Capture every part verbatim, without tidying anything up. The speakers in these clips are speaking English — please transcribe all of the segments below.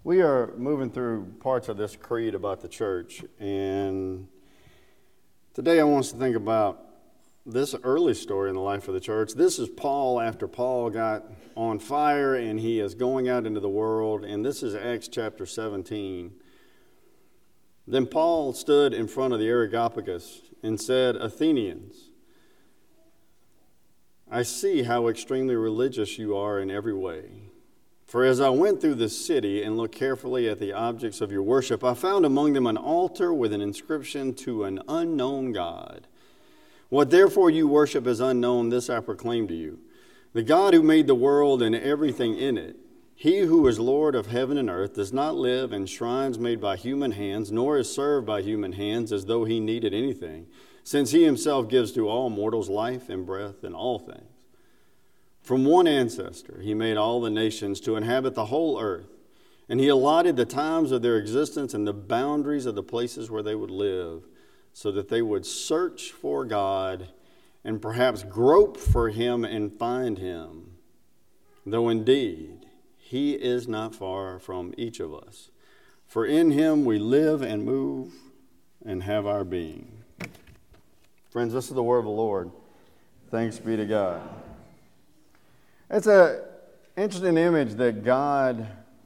We are moving through parts of this creed about the church, and today I want us to think about this early story in the life of the church. This is Paul after Paul got on fire and he is going out into the world, and this is Acts chapter seventeen. Then Paul stood in front of the Areopagus and said, "Athenians, I see how extremely religious you are in every way. For as I went through the city and looked carefully at the objects of your worship, I found among them an altar with an inscription to an unknown God. What therefore you worship as unknown, this I proclaim to you. The God who made the world and everything in it, he who is Lord of heaven and earth, does not live in shrines made by human hands, nor is served by human hands as though he needed anything, since he himself gives to all mortals life and breath and all things. From one ancestor he made all the nations to inhabit the whole earth, and he allotted the times of their existence and the boundaries of the places where they would live, so that they would search for God and perhaps grope for him and find him, though indeed he is not far from each of us. For in him we live and move and have our being." Friends, this is the word of the Lord. Thanks be to God. It's an interesting image that God,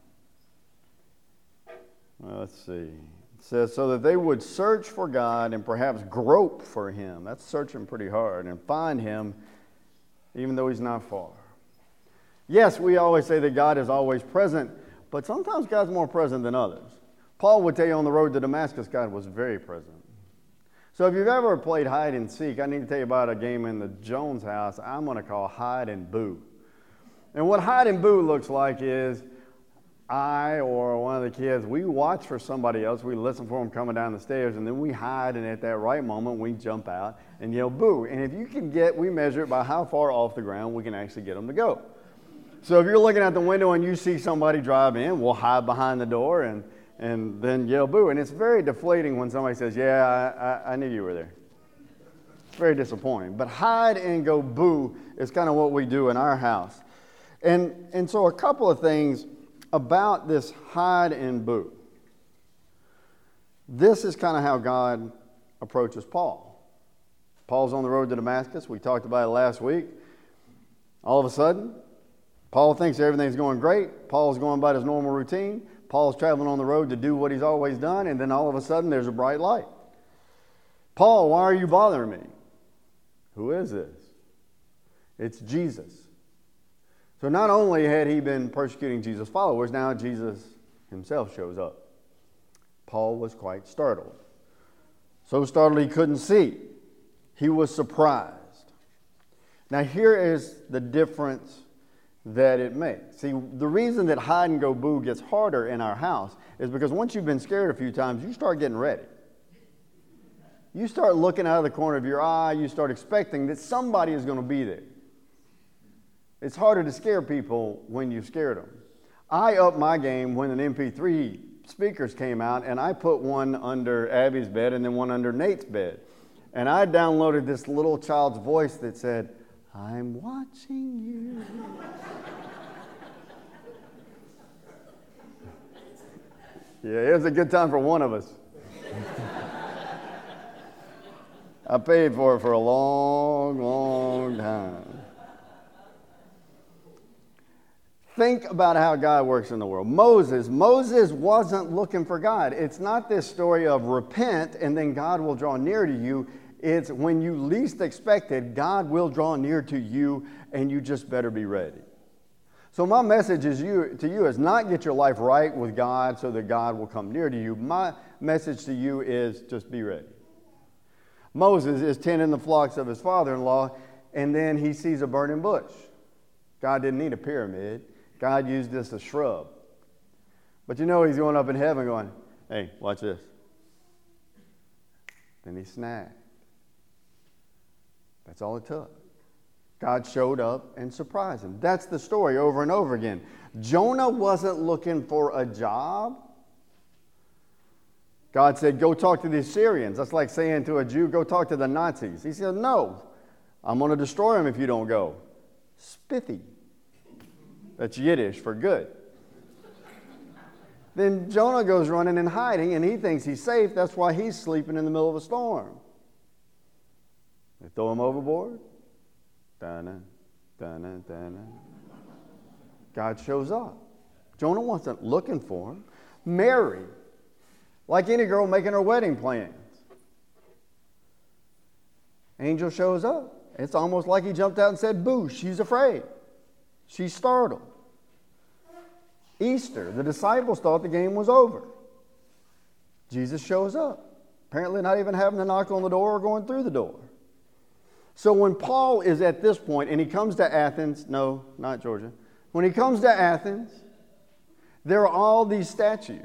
well, let's see, it says, so that they would search for God and perhaps grope for him. That's searching pretty hard, and find him even though he's not far. Yes, we always say that God is always present, but sometimes God's more present than others. Paul would tell you on the road to Damascus, God was very present. So if you've ever played hide and seek, I need to tell you about a game in the Jones house I'm going to call Hide and Boo. And what hide and boo looks like is I or one of the kids, we watch for somebody else, we listen for them coming down the stairs, and then we hide, and at that right moment we jump out and yell boo. And if you can get, we measure it by how far off the ground we can actually get them to go. So if you're looking out the window and you see somebody drive in, we'll hide behind the door and, and then yell boo. And it's very deflating when somebody says, yeah, I, I, I knew you were there. It's very disappointing. But hide and go boo is kind of what we do in our house. And, and so a couple of things about this hide and boo. This is kind of how God approaches Paul. Paul's on the road to Damascus. We talked about it last week. All of a sudden, Paul thinks everything's going great. Paul's going about his normal routine. Paul's traveling on the road to do what he's always done, and then all of a sudden there's a bright light. "Paul, why are you bothering me?" Who is this? It's Jesus. So not only had he been persecuting Jesus' followers, now Jesus himself shows up. Paul was quite startled. So startled he couldn't see. He was surprised. Now here is the difference that it makes. See, the reason that hide and go boo gets harder in our house is because once you've been scared a few times, you start getting ready. You start looking out of the corner of your eye, you start expecting that somebody is going to be there. It's harder to scare people when you've scared them. I upped my game when an M P three speakers came out, and I put one under Abby's bed and then one under Nate's bed. And I downloaded this little child's voice that said, "I'm watching you." Yeah, it was a good time for one of us. I paid for it for a long, long time. Think about how God works in the world. Moses, Moses wasn't looking for God. It's not this story of repent and then God will draw near to you. It's when you least expect it, God will draw near to you, and you just better be ready. So my message is you, to you is not get your life right with God so that God will come near to you. My message to you is just be ready. Moses is tending the flocks of his father-in-law, and then he sees a burning bush. God didn't need a pyramid. God used this as a shrub. But you know he's going up in heaven going, "Hey, watch this." Then he snapped. That's all it took. God showed up and surprised him. That's the story over and over again. Jonah wasn't looking for a job. God said, "Go talk to the Assyrians." That's like saying to a Jew, "Go talk to the Nazis." He said, "No, I'm going to destroy them if you don't go." Spiffy. That's Yiddish for good. Then Jonah goes running and hiding, and he thinks he's safe. That's why he's sleeping in the middle of a storm. They throw him overboard. Da-na, da-na, da-na. God shows up. Jonah wasn't looking for him. Mary, like any girl making her wedding plans. Angel shows up. It's almost like he jumped out and said, boo, she's afraid. She's startled. Easter, the disciples thought the game was over. Jesus shows up. Apparently not even having to knock on the door or going through the door. So when Paul is at this point and he comes to Athens, no, not Georgia. When he comes to Athens, there are all these statues.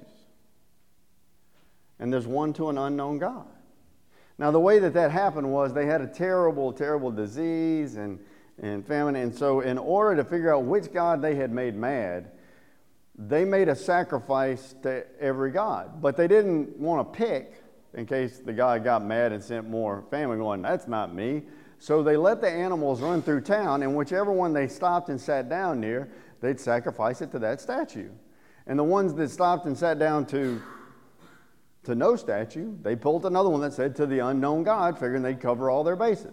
And there's one to an unknown God. Now the way that that happened was they had a terrible, terrible disease and, and famine. And so in order to figure out which God they had made mad, they made a sacrifice to every god. But they didn't want to pick in case the God got mad and sent more famine going, that's not me. So they let the animals run through town, and whichever one they stopped and sat down near, they'd sacrifice it to that statue. And the ones that stopped and sat down to, to no statue, they pulled another one that said to the unknown God, figuring they'd cover all their bases.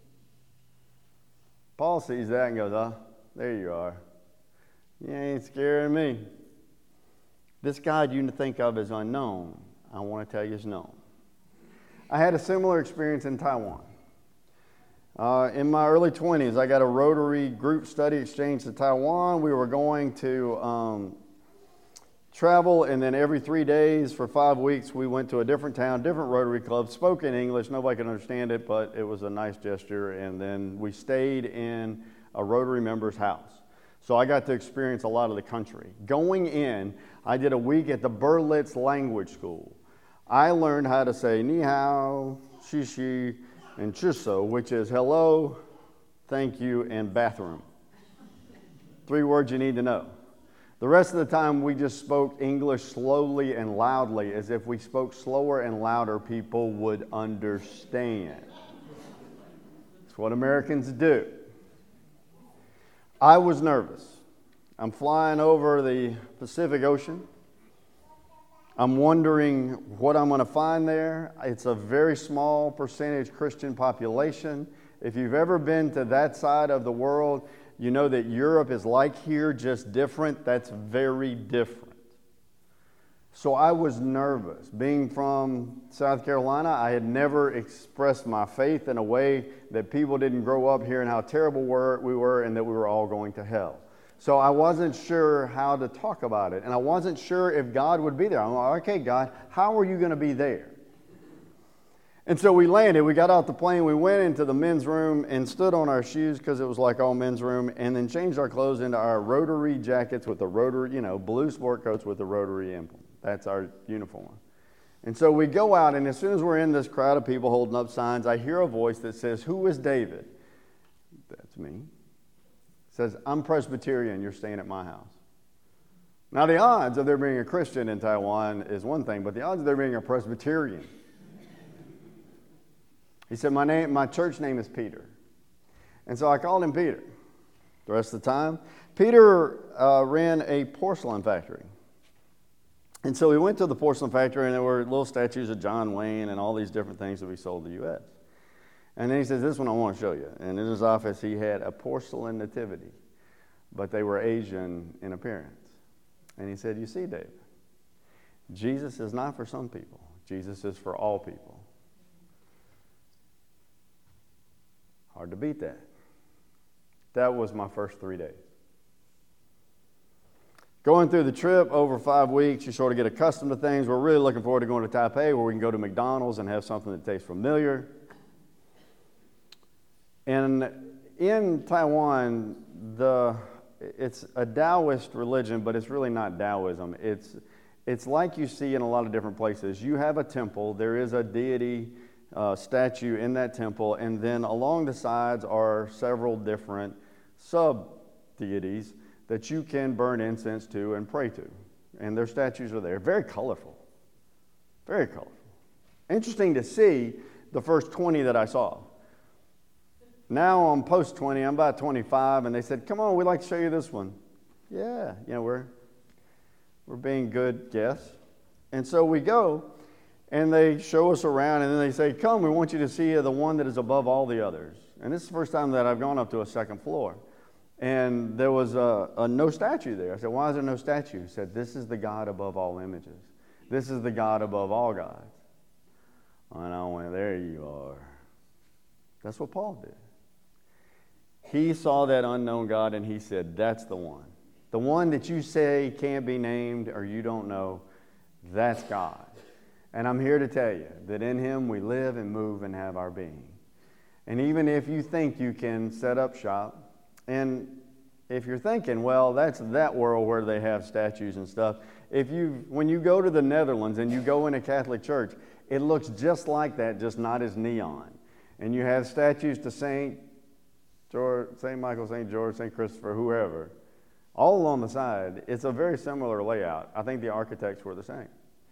Paul sees that and goes, oh, there you are. You ain't scaring me. This God you think of as unknown, I want to tell you is known. I had a similar experience in Taiwan. Uh, in my early twenties, I got a Rotary group study exchange to Taiwan. We were going to um, travel, and then every three days for five weeks, we went to a different town, different Rotary club, spoke in English. Nobody could understand it, but it was a nice gesture. And then we stayed in a Rotary member's house. So I got to experience a lot of the country. Going in, I did a week at the Berlitz Language School. I learned how to say ni hao, shi shi, and chuso, which is hello, thank you, and bathroom. Three words you need to know. The rest of the time, we just spoke English slowly and loudly, as if we spoke slower and louder, people would understand. It's what Americans do. I was nervous. I'm flying over the Pacific Ocean. I'm wondering what I'm going to find there. It's a very small percentage Christian population. If you've ever been to that side of the world, you know that Europe is like here, just different. That's very different. So I was nervous. Being from South Carolina, I had never expressed my faith in a way that people didn't grow up hearing how terrible we were and that we were all going to hell. So I wasn't sure how to talk about it. And I wasn't sure if God would be there. I'm like, okay, God, how are you going to be there? And so we landed. We got out the plane. We went into the men's room and stood on our shoes because it was like all men's room, and then changed our clothes into our Rotary jackets with the Rotary, you know, blue sport coats with the Rotary emblem. That's our uniform. And so we go out, and as soon as we're in this crowd of people holding up signs, I hear a voice that says, who is David? That's me. It says, I'm Presbyterian, you're staying at my house. Now the odds of there being a Christian in Taiwan is one thing, but the odds of there being a Presbyterian. He said, my name, my church name is Peter. And so I called him Peter. The rest of the time, Peter uh, ran a porcelain factory. And so we went to the porcelain factory, and there were little statues of John Wayne and all these different things that we sold to the U S And then he says, this one I want to show you. And in his office, he had a porcelain nativity, but they were Asian in appearance. And he said, you see, David, Jesus is not for some people. Jesus is for all people. Hard to beat that. That was my first three days. Going through the trip over five weeks, you sort of get accustomed to things. We're really looking forward to going to Taipei, where we can go to McDonald's and have something that tastes familiar. And in Taiwan, the it's a Taoist religion, but it's really not Taoism. It's it's like you see in a lot of different places. You have a temple. There is a deity uh, statue in that temple, and then along the sides are several different sub-deities that you can burn incense to and pray to. And their statues are there. Very colorful. Very colorful. Interesting to see the first twenty that I saw. Now I'm post twenty, I'm about twenty-five, and they said, come on, we'd like to show you this one. Yeah, you know, we're, We're being good guests. And so we go, and they show us around, and then they say, come, we want you to see the one that is above all the others. And this is the first time that I've gone up to a second floor. And there was a, a no statue there. I said, why is there no statue? He said, this is the God above all images. This is the God above all gods. And I went, there you are. That's what Paul did. He saw that unknown God, and he said, that's the one. The one that you say can't be named or you don't know, that's God. And I'm here to tell you that in him we live and move and have our being. And even if you think you can set up shop, and if you're thinking, well, that's that world where they have statues and stuff, if you, when you go to the Netherlands and you go in a Catholic church, it looks just like that, just not as neon. And you have statues to Saint George, Saint Michael, Saint George, Saint Christopher, whoever, all along the side. It's a very similar layout. I think the architects were the same.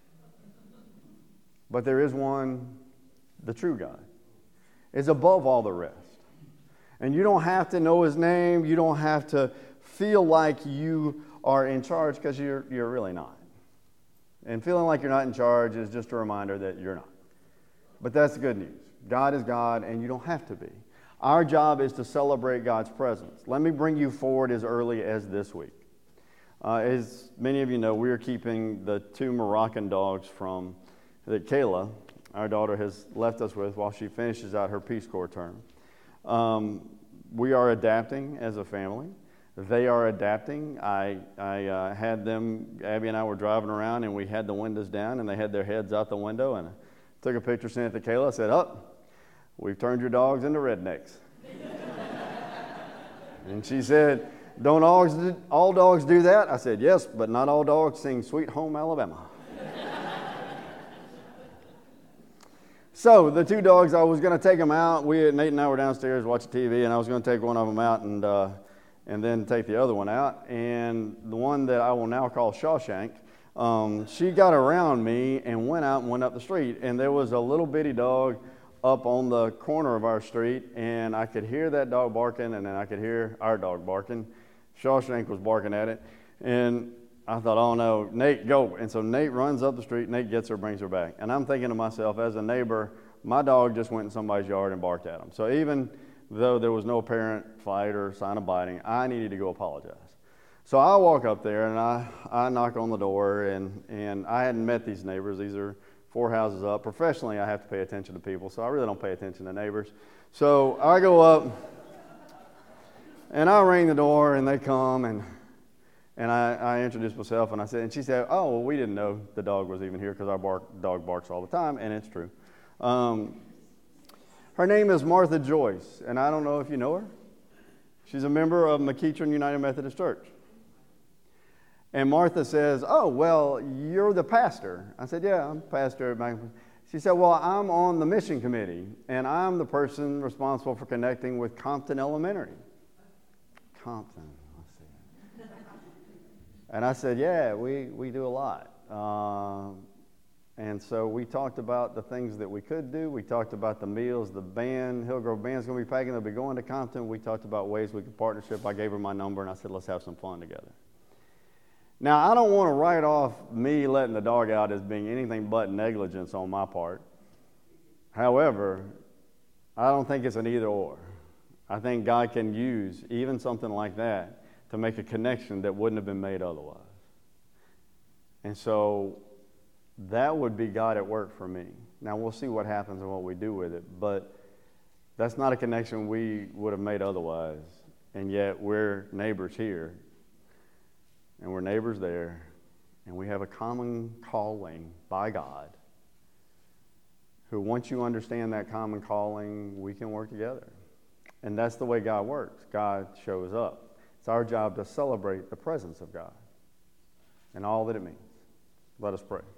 But there is one, the true God, is above all the rest. And you don't have to know his name. You don't have to feel like you are in charge, because you're, you're really not. And feeling like you're not in charge is just a reminder that you're not. But that's the good news. God is God, and you don't have to be. Our job is to celebrate God's presence. Let me bring you forward as early as this week. Uh, as many of you know, we are keeping the two Moroccan dogs from that Kayla, our daughter, has left us with while she finishes out her Peace Corps term. Um, we are adapting as a family. They are adapting. I, I uh, had them, Abby and I were driving around, and we had the windows down, and they had their heads out the window, and I took a picture, sent it to Kayla. I said, oh, we've turned your dogs into rednecks. And she said, don't all, all dogs do that? I said, yes, but not all dogs sing Sweet Home Alabama. So the two dogs, I was going to take them out. We, Nate and I were downstairs watching T V, and I was going to take one of them out and uh, and then take the other one out. And the one that I will now call Shawshank, um, she got around me and went out and went up the street. And there was a little bitty dog up on the corner of our street, and I could hear that dog barking, and then I could hear our dog barking. Shawshank was barking at it, and I thought, oh no, Nate, go. And so Nate runs up the street, Nate gets her, brings her back. And I'm thinking to myself, as a neighbor, my dog just went in somebody's yard and barked at him. So even though there was no apparent fight or sign of biting, I needed to go apologize. So I walk up there, and I, I knock on the door, and, and I hadn't met these neighbors. These are four houses up. Professionally, I have to pay attention to people, so I really don't pay attention to neighbors. So I go up, and I ring the door, and they come, and And I, I introduced myself, and I said, and she said, oh, well, we didn't know the dog was even here because our bark, dog barks all the time, and it's true. Um, her name is Martha Joyce, and I don't know if you know her. She's a member of McEachern United Methodist Church. And Martha says, oh, well, you're the pastor. I said, yeah, I'm pastor. She said, well, I'm on the mission committee, and I'm the person responsible for connecting with Compton Elementary. Compton. And I said, yeah, we, we do a lot. Uh, and so we talked about the things that we could do. We talked about the meals. The band, Hillgrove Band's going to be packing. They'll be going to Compton. We talked about ways we could partnership. I gave her my number, and I said, let's have some fun together. Now, I don't want to write off me letting the dog out as being anything but negligence on my part. However, I don't think it's an either or. I think God can use even something like that to make a connection that wouldn't have been made otherwise. And so that would be God at work for me. Now we'll see what happens and what we do with it, but that's not a connection we would have made otherwise. And yet we're neighbors here, and we're neighbors there, and we have a common calling by God, who once you understand that common calling, we can work together. And that's the way God works. God shows up. It's our job to celebrate the presence of God and all that it means. Let us pray.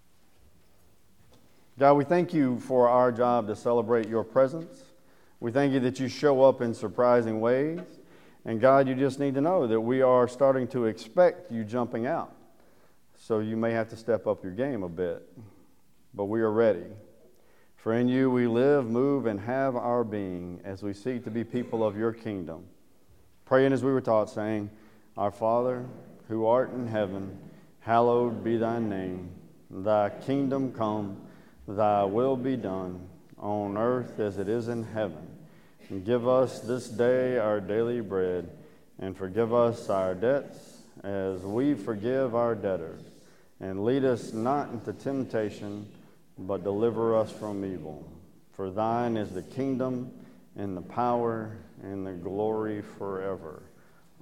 God, we thank you for our job to celebrate your presence. We thank you that you show up in surprising ways. And God, you just need to know that we are starting to expect you jumping out. So you may have to step up your game a bit. But we are ready. For in you we live, move, and have our being as we seek to be people of your kingdom. Praying as we were taught, saying, Our Father, who art in heaven, hallowed be thy name. Thy kingdom come, thy will be done, on earth as it is in heaven. And give us this day our daily bread, and forgive us our debts as we forgive our debtors. And lead us not into temptation, but deliver us from evil. For thine is the kingdom, and the power, and the glory forever.